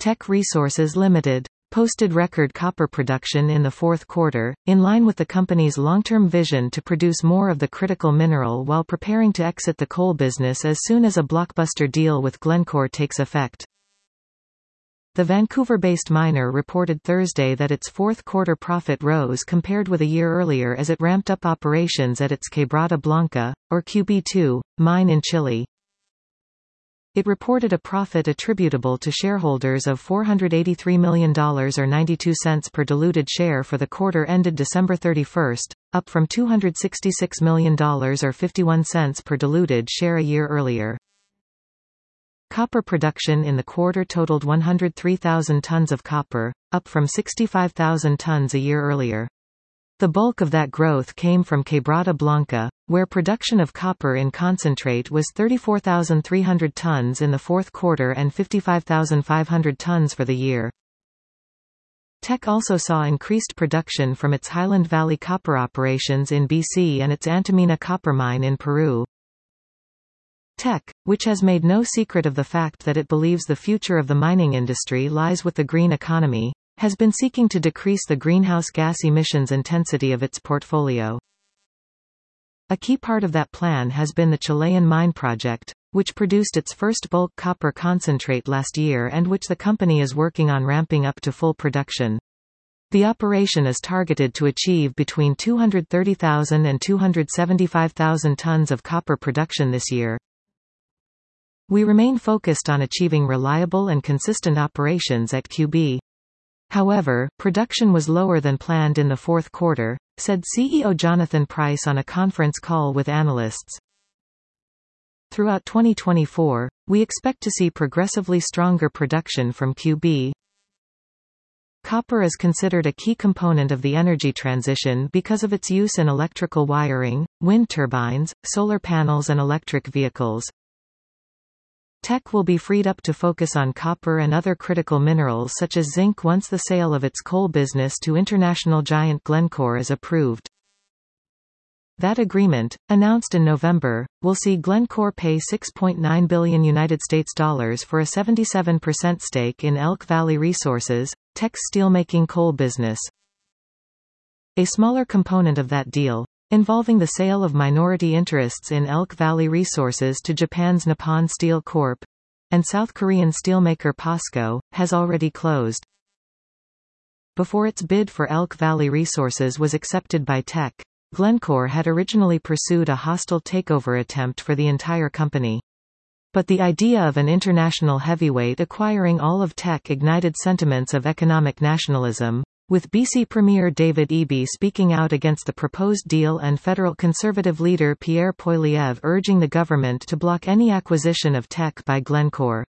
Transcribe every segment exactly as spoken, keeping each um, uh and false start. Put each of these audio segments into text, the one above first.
Teck Resources Limited posted record copper production in the fourth quarter, in line with the company's long-term vision to produce more of the critical mineral while preparing to exit the coal business as soon as a blockbuster deal with Glencore takes effect. The Vancouver-based miner reported Thursday that its fourth quarter profit rose compared with a year earlier as it ramped up operations at its Quebrada Blanca, or Q B two, mine in Chile. It reported a profit attributable to shareholders of four hundred eighty-three million dollars or ninety-two cents per diluted share for the quarter ended December thirty-first, up from two hundred sixty-six million dollars or fifty-one cents per diluted share a year earlier. Copper production in the quarter totaled one hundred three thousand tons of copper, up from sixty-five thousand tons a year earlier. The bulk of that growth came from Quebrada Blanca, where production of copper in concentrate was thirty-four thousand three hundred tons in the fourth quarter and fifty-five thousand five hundred tons for the year. Teck also saw increased production from its Highland Valley copper operations in B C and its Antamina copper mine in Peru. Teck, which has made no secret of the fact that it believes the future of the mining industry lies with the green economy, has been seeking to decrease the greenhouse gas emissions intensity of its portfolio. A key part of that plan has been the Chilean mine project, which produced its first bulk copper concentrate last year and which the company is working on ramping up to full production. The operation is targeted to achieve between two hundred thirty thousand and two hundred seventy-five thousand tons of copper production this year. We remain focused on achieving reliable and consistent operations at Q B. However, production was lower than planned in the fourth quarter, said C E O Jonathan Price on a conference call with analysts. Throughout twenty twenty-four, we expect to see progressively stronger production from Q B. Copper is considered a key component of the energy transition because of its use in electrical wiring, wind turbines, solar panels and electric vehicles. Teck will be freed up to focus on copper and other critical minerals such as zinc once the sale of its coal business to international giant Glencore is approved. That agreement, announced in November, will see Glencore pay six point nine billion United States dollars for a seventy-seven percent stake in Elk Valley Resources, Teck's steelmaking coal business. A smaller component of that deal, involving the sale of minority interests in Elk Valley Resources to Japan's Nippon Steel Corporation and South Korean steelmaker POSCO, has already closed. Before its bid for Elk Valley Resources was accepted by Teck, Glencore had originally pursued a hostile takeover attempt for the entire company. But the idea of an international heavyweight acquiring all of Teck ignited sentiments of economic nationalism, with B C Premier David Eby speaking out against the proposed deal and federal conservative leader Pierre Poilievre urging the government to block any acquisition of Teck by Glencore.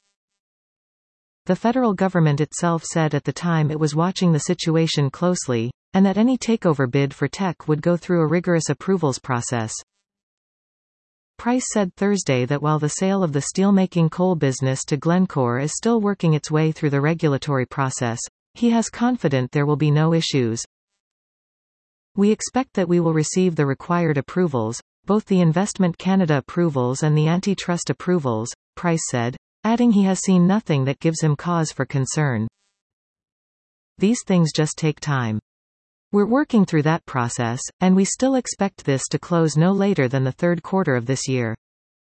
The federal government itself said at the time it was watching the situation closely, and that any takeover bid for Teck would go through a rigorous approvals process. Price said Thursday that while the sale of the steelmaking coal business to Glencore is still working its way through the regulatory process, he has confident there will be no issues. We expect that we will receive the required approvals, both the Investment Canada approvals and the antitrust approvals, Price said, adding he has seen nothing that gives him cause for concern. These things just take time. We're working through that process, and we still expect this to close no later than the third quarter of this year.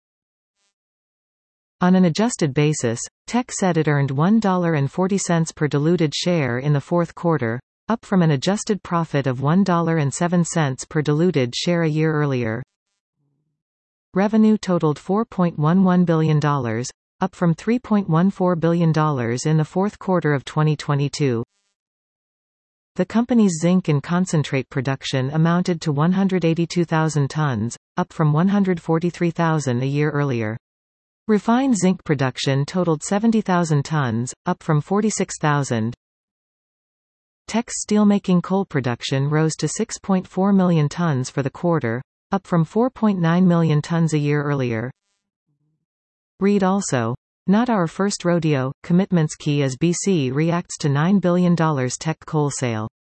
On an adjusted basis, Teck said it earned one dollar and forty cents per diluted share in the fourth quarter, up from an adjusted profit of one dollar and seven cents per diluted share a year earlier. Revenue totaled four point one one billion dollars, up from three point one four billion dollars in the fourth quarter of twenty twenty-two. The company's zinc and concentrate production amounted to one hundred eighty-two thousand tons, up from one hundred forty-three thousand a year earlier. Refined zinc production totaled seventy thousand tons, up from forty-six thousand. Teck's steelmaking coal production rose to six point four million tons for the quarter, up from four point nine million tons a year earlier. Read also, "Not our first rodeo, commitments key as B C reacts to nine billion dollars Teck coal sale."